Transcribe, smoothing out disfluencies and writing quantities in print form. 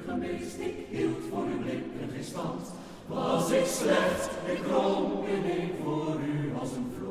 gemist, ik hield voor uw blikken geen stand. Was ik slecht, ik kromp ineen voor u als een vloed.